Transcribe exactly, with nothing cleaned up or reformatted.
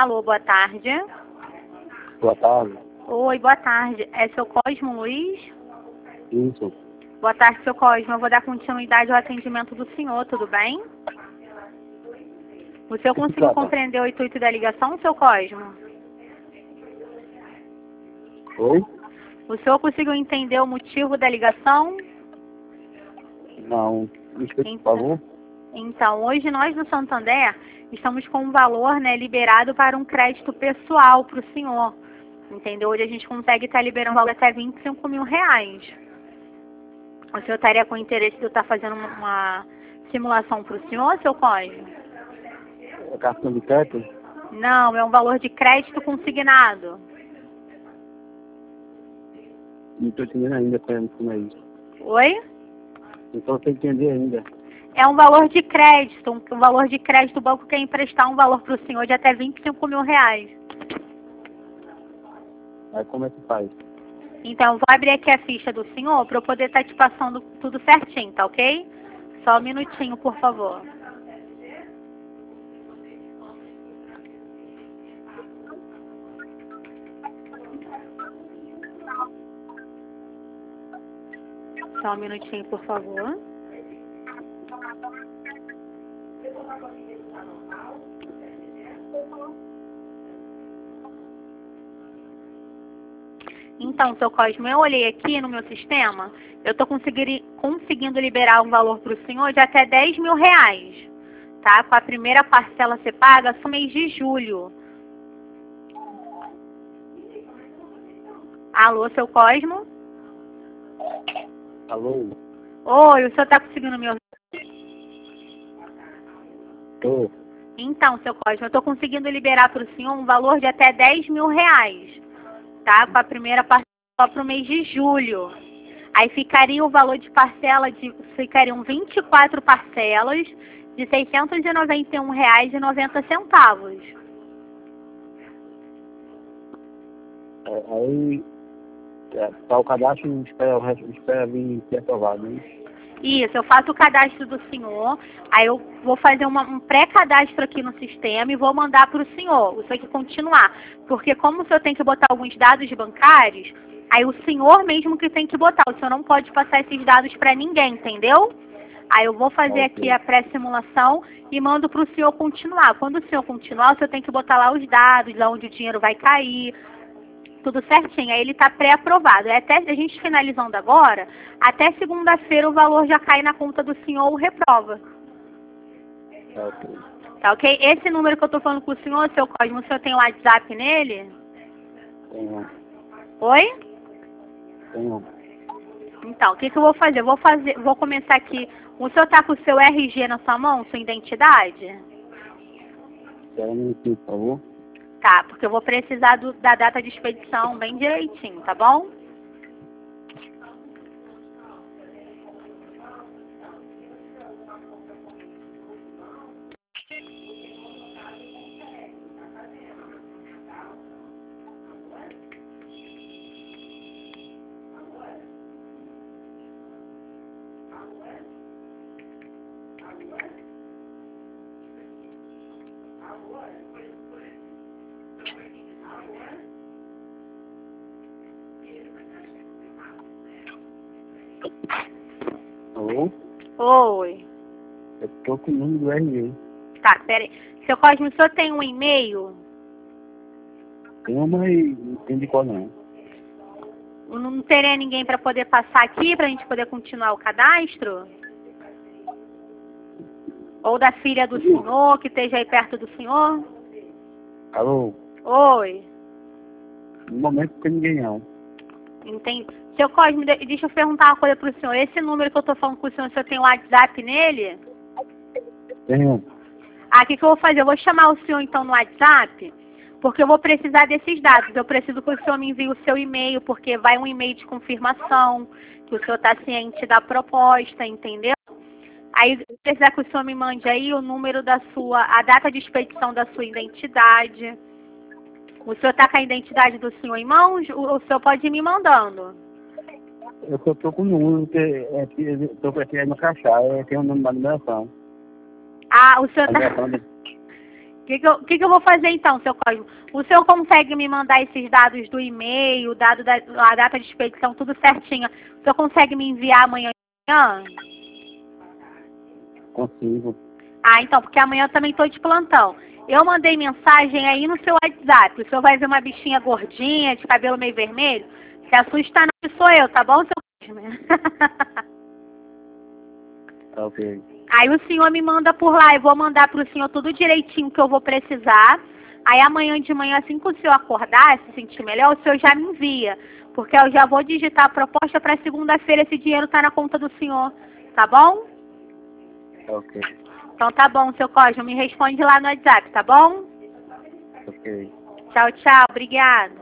Alô, boa tarde. Boa tarde. Oi, boa tarde. É seu Cosmo Luiz? Isso. Boa tarde, seu Cosmo. Eu vou dar continuidade ao atendimento do senhor, tudo bem? O senhor conseguiu compreender o intuito da ligação, seu Cosmo? Oi? O senhor conseguiu entender o motivo da ligação? Não. Me explica, por Então, favor. então, hoje nós do Santander estamos com um valor, né, liberado para um crédito pessoal para o senhor. Entendeu? Hoje a gente consegue estar liberando um valor até vinte e cinco mil reais. O senhor estaria com interesse de eu estar fazendo uma simulação para o senhor, seu Cosmo? É cartão de crédito? Não, é um valor de crédito consignado. Não estou entendendo ainda como é isso. Oi? Então tem que entender ainda. É um valor de crédito. Um, um valor de crédito, o banco quer emprestar um valor para o senhor de até vinte e cinco mil reais. Aí como é que faz? Então, vou abrir aqui a ficha do senhor para eu poder estar te passando tudo certinho, tá ok? Só um minutinho, por favor. Só um minutinho, por favor. Então, seu Cosmo, eu olhei aqui no meu sistema, eu estou conseguindo liberar um valor para o senhor de até dez mil reais, tá? Com a primeira parcela ser paga só mês de julho. Alô, seu Cosmo? Alô? Oi, o senhor está conseguindo me ouvir? Tô. Então, seu Cosmo, eu estou conseguindo liberar para o senhor um valor de até dez mil reais, tá? Com a primeira parcela para o mês de julho. Aí ficaria o valor de parcela, de, ficariam vinte e quatro parcelas de seiscentos e noventa e um reais e noventa centavos. É, aí, é, para o cadastro, espera, o resto- espera vir ser aprovado, né? Isso, eu faço o cadastro do senhor, aí eu vou fazer uma, um pré-cadastro aqui no sistema e vou mandar para o senhor, o senhor tem que continuar. Porque como o senhor tem que botar alguns dados bancários, aí o senhor mesmo que tem que botar, o senhor não pode passar esses dados para ninguém, entendeu? Aí eu vou fazer Ok. aqui a pré-simulação e mando para o senhor continuar. Quando o senhor continuar, o senhor tem que botar lá os dados, lá onde o dinheiro vai cair, tudo certinho. Aí ele está pré-aprovado. É até a gente finalizando agora, até segunda-feira o valor já cai na conta do senhor ou reprova. Ok. Tá ok? Esse número que eu estou falando com o senhor, seu Cosmo, o senhor tem um WhatsApp nele? Tenho. Oi? Tenho. Então, o que, que eu vou fazer? Eu vou fazer, vou começar aqui. O senhor está com o seu R G na sua mão, sua identidade? Espera um minutinho, por favor. Tá, porque eu vou precisar do, da data de expedição bem direitinho, tá bom? Alô? Oi. Eu tô com o número do R G. Tá, pera aí. Seu Cosmo, o senhor tem um e-mail? Tenho, mas não entendi qual não. Não teria ninguém para poder passar aqui, para a gente poder continuar o cadastro? Ou da filha do senhor, que esteja aí perto do senhor? Alô? Oi. No momento não tem ninguém não. Entendi. Seu Cosmo, de- deixa eu perguntar uma coisa pro senhor. Esse número que eu tô falando com o senhor, o senhor tem um WhatsApp nele? Tenho. Ah, o que, que eu vou fazer? Eu vou chamar o senhor então no WhatsApp, porque eu vou precisar desses dados. Eu preciso que o senhor me envie o seu e-mail, porque vai um e-mail de confirmação, que o senhor está ciente da proposta, entendeu? Aí, se precisar que o senhor me mande aí o número da sua, a data de expedição da sua identidade. O senhor está com a identidade do senhor em mãos? O, o senhor pode ir me mandando. Eu só tô com o número, que é, que eu tô com aqui no crachá, é, tem o número da numeração. Ah, o senhor A tá... numeração de- O que, que, eu, que, que eu vou fazer então, seu Cosmo? O senhor consegue me mandar esses dados do e-mail, dado da a data de expedição, tudo certinho? O senhor consegue me enviar amanhã? Consigo. Ah, então, porque amanhã eu também estou de plantão. Eu mandei mensagem aí no seu WhatsApp. O senhor vai ver uma bichinha gordinha, de cabelo meio vermelho? Se assusta não, que sou eu, tá bom, seu Cosmo? Tá ok. Aí o senhor me manda por lá, eu vou mandar para o senhor tudo direitinho que eu vou precisar. Aí amanhã de manhã, assim que o senhor acordar, se sentir melhor, o senhor já me envia. Porque eu já vou digitar a proposta para segunda-feira, esse dinheiro tá na conta do senhor. Tá bom? Tá ok. Então tá bom, seu Cosmo, me responde lá no WhatsApp, tá bom? Ok. Tchau, tchau, obrigada.